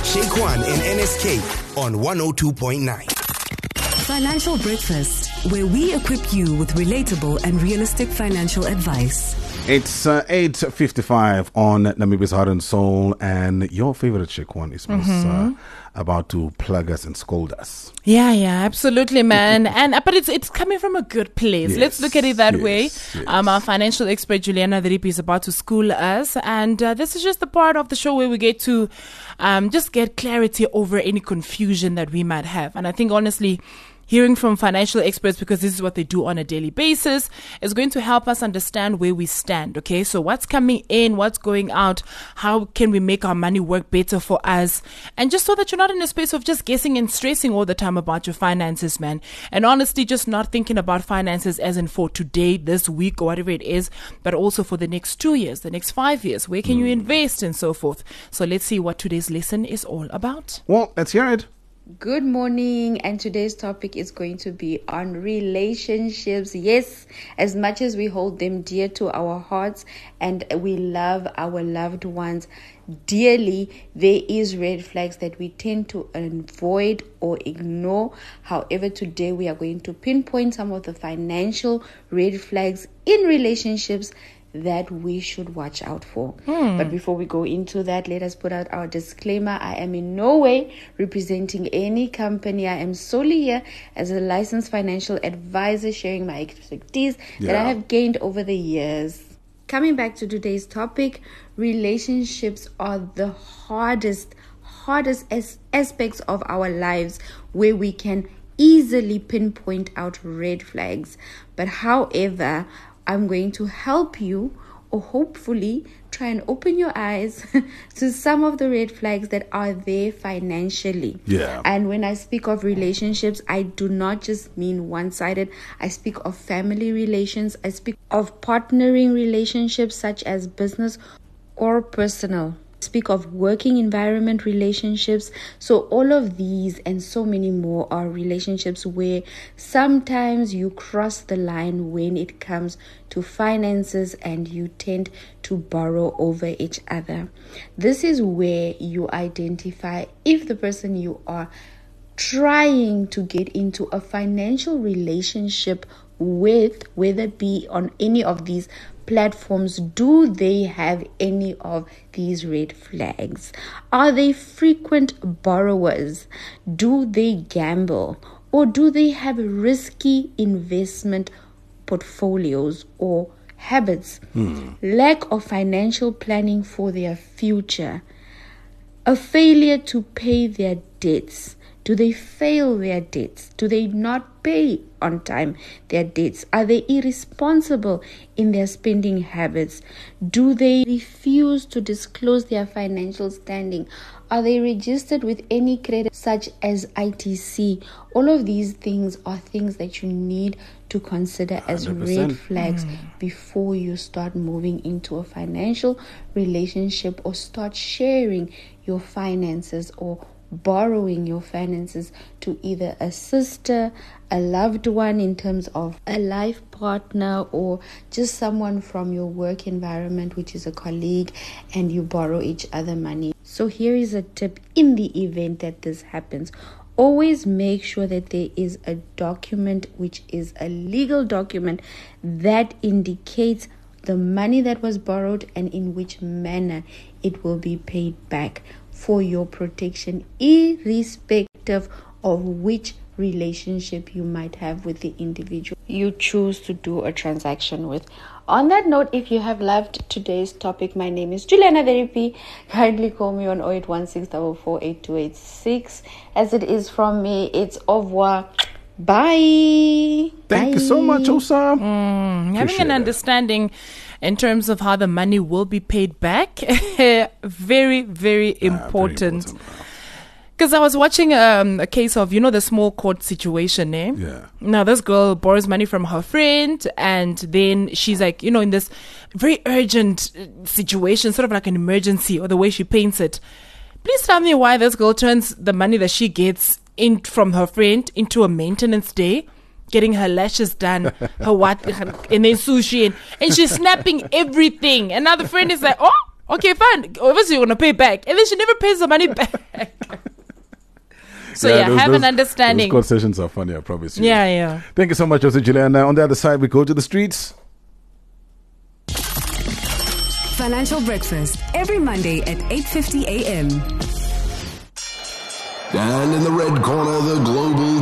Shaquan and NSK on 102.9. Financial Breakfast, where we equip you with relatable and realistic financial advice. It's 8:55 on Namibia's Heart and Soul, and your favorite Shaquan is about to plug us and scold us. Yeah, absolutely, man. But it's coming from a good place. Yes, let's look at it that way. yes. Our financial expert Juliana Diripi is about to school us, and this is just the part of the show where we get to just get clarity over any confusion that we might have. And I think honestly, hearing from financial experts, because this is what they do on a daily basis, is going to help us understand where we stand, okay? So what's coming in, what's going out, how can we make our money work better for us? And just so that you're not in a space of just guessing and stressing all the time about your finances, man. And honestly, just not thinking about finances as in for today, this week, or whatever it is, but also for the next 2 years, the next 5 years. Where can you invest and so forth? So let's see what today's lesson is all about. Well, let's hear it. Good morning, and today's topic is going to be on relationships. Yes, as much as we hold them dear to our hearts and we love our loved ones dearly, there is red flags that we tend to avoid or ignore. However, today we are going to pinpoint some of the financial red flags in relationships that we should watch out for. But before we go into that, let us put out our disclaimer. I am in no way representing any company. I am solely here as a licensed financial advisor, sharing my expertise that I have gained over the years. Coming back to today's topic, relationships are the hardest aspects of our lives where we can easily pinpoint out red flags. But however, I'm going to help you, or hopefully try and open your eyes to some of the red flags that are there financially. Yeah. And when I speak of relationships, I do not just mean one-sided. I speak of family relations. I speak of partnering relationships such as business or personal. Speak of working environment relationships. So all of these and so many more are relationships where sometimes you cross the line when it comes to finances and you tend to borrow over each other. This is where you identify if the person you are trying to get into a financial relationship with, whether it be on any of these platforms, do they have any of these red flags? Are they frequent borrowers? Do they gamble? Or do they have risky investment portfolios or habits? Lack of financial planning for their future? A failure to pay their debts? Do they fail their debts? Do they not pay on time their debts? Are they irresponsible in their spending habits? Do they refuse to disclose their financial standing? Are they registered with any credit such as ITC? All of these things are things that you need to consider as 100%. red flags before you start moving into a financial relationship or start sharing your finances or borrowing your finances to either a sister, a loved one in terms of a life partner, or just someone from your work environment, which is a colleague, and you borrow each other money. So here is a tip in the event that this happens. Always make sure that there is a document, which is a legal document, that indicates the money that was borrowed and in which manner it will be paid back, for your protection, irrespective of which relationship you might have with the individual you choose to do a transaction with. On that note, if you have loved today's topic, my name is Juliana Diripi. Kindly call me on 0816448286. As it is from me, it's au revoir. Bye. Thank you so much, Osa. Having an understanding in terms of how the money will be paid back, very, very important. Because I was watching a case of, the small court situation, eh? Yeah. Now, this girl borrows money from her friend, and then she's like, in this very urgent situation, sort of like an emergency, or the way she paints it. Please tell me why this girl turns the money that she gets in from her friend into a maintenance day, getting her lashes done, her what, and then sushi, and she's snapping everything. And now the friend is like, oh, okay, fine. Obviously, you're going to pay back. And then she never pays the money back. So have an understanding. Those conversations are funny, I promise you. Yeah. Thank you so much, Jose Juliana. On the other side, we go to the streets. Financial Breakfast every Monday at 8:50 a.m. And in the red corner, the global